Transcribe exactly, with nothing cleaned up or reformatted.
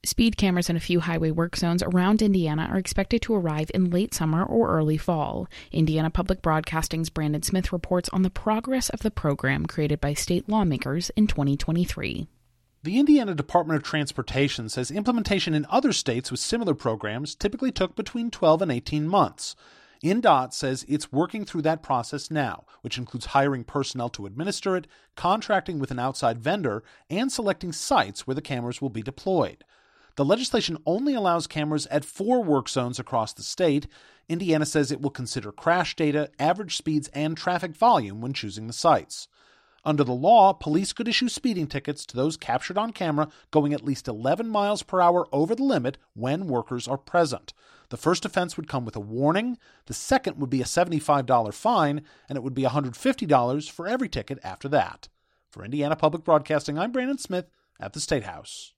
Speed cameras in a few highway work zones around Indiana are expected to arrive in late summer or early fall. Indiana Public Broadcasting's Brandon Smith reports on the progress of the program created by state lawmakers in twenty twenty-three. The Indiana Department of Transportation says implementation in other states with similar programs typically took between twelve and eighteen months. I N D O T says it's working through that process now, which includes hiring personnel to administer it, contracting with an outside vendor, and selecting sites where the cameras will be deployed. The legislation only allows cameras at four work zones across the state. Indiana says it will consider crash data, average speeds, and traffic volume when choosing the sites. Under the law, police could issue speeding tickets to those captured on camera going at least eleven miles per hour over the limit when workers are present. The first offense would come with a warning, the second would be a seventy-five dollars fine, and it would be one hundred fifty dollars for every ticket after that. For Indiana Public Broadcasting, I'm Brandon Smith at the State House.